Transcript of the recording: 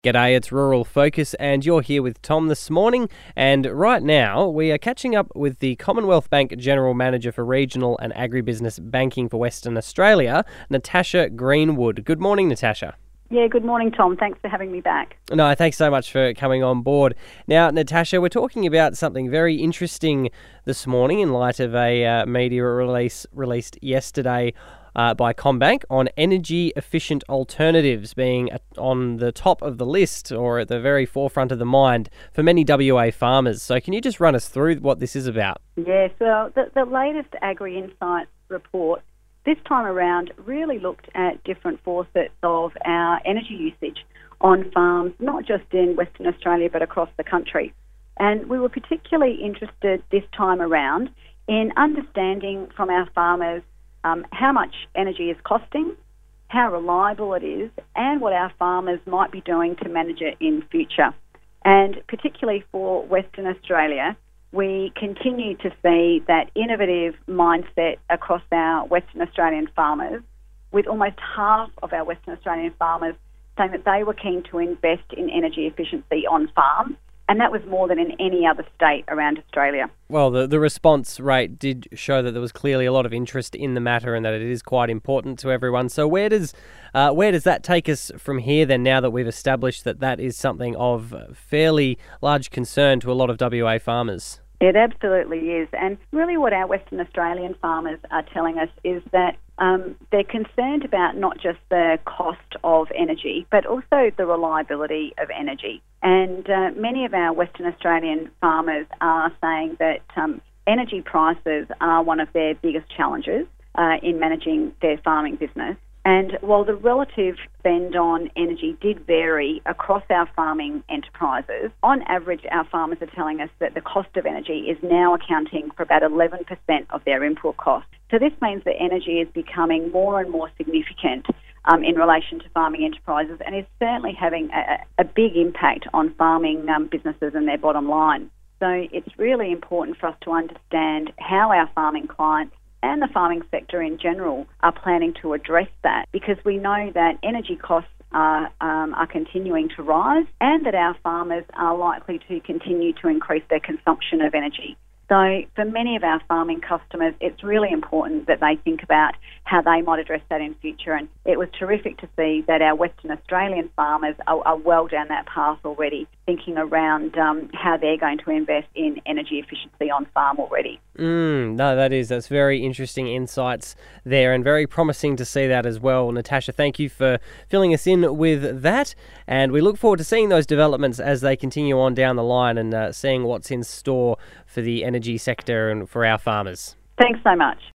G'day, it's Rural Focus, and you're here with Tom this morning. And right now, we are catching up with the Commonwealth Bank General Manager for Regional and Agribusiness Banking for Western Australia, Natasha Greenwood. Good morning, Natasha. Yeah, good morning, Tom. Thanks for having me back. No, thanks so much for coming on board. Now, Natasha, we're talking about something very interesting this morning in light of a media release released yesterday by CommBank on energy-efficient alternatives being on the top of the list or at the very forefront of the mind for many WA farmers. So can you just run us through what this is about? Yeah, so the latest Agri Insights report this time around really looked at different facets of our energy usage on farms, not just in Western Australia but across the country. And we were particularly interested this time around in understanding from our farmers how much energy is costing, how reliable it is, and what our farmers might be doing to manage it in future. And particularly for Western Australia, we continue to see that innovative mindset across our Western Australian farmers, with almost half of our Western Australian farmers saying that they were keen to invest in energy efficiency on farm. And that was more than in any other state around Australia. Well, the response rate did show that there was clearly a lot of interest in the matter and that it is quite important to everyone. So where does that take us from here then, now that we've established that that is something of fairly large concern to a lot of WA farmers? It absolutely is. And really what our Western Australian farmers are telling us is that they're concerned about not just the cost of energy, but also the reliability of energy. And many of our Western Australian farmers are saying that energy prices are one of their biggest challenges in managing their farming business. And while the relative spend on energy did vary across our farming enterprises, on average our farmers are telling us that the cost of energy is now accounting for about 11% of their input cost. So this means that energy is becoming more and more significant in relation to farming enterprises, and is certainly having a big impact on farming businesses and their bottom line. So it's really important for us to understand how our farming clients and the farming sector in general are planning to address that, because we know that energy costs are continuing to rise and that our farmers are likely to continue to increase their consumption of energy. So for many of our farming customers, it's really important that they think about how they might address that in future. And it was terrific to see that our Western Australian farmers are well down that path already, thinking around how they're going to invest in energy efficiency on farm already. No, that's very interesting insights there, and very promising to see that as well. Natasha, thank you for filling us in with that, and we look forward to seeing those developments as they continue on down the line and seeing what's in store for the energy sector and for our farmers. Thanks so much.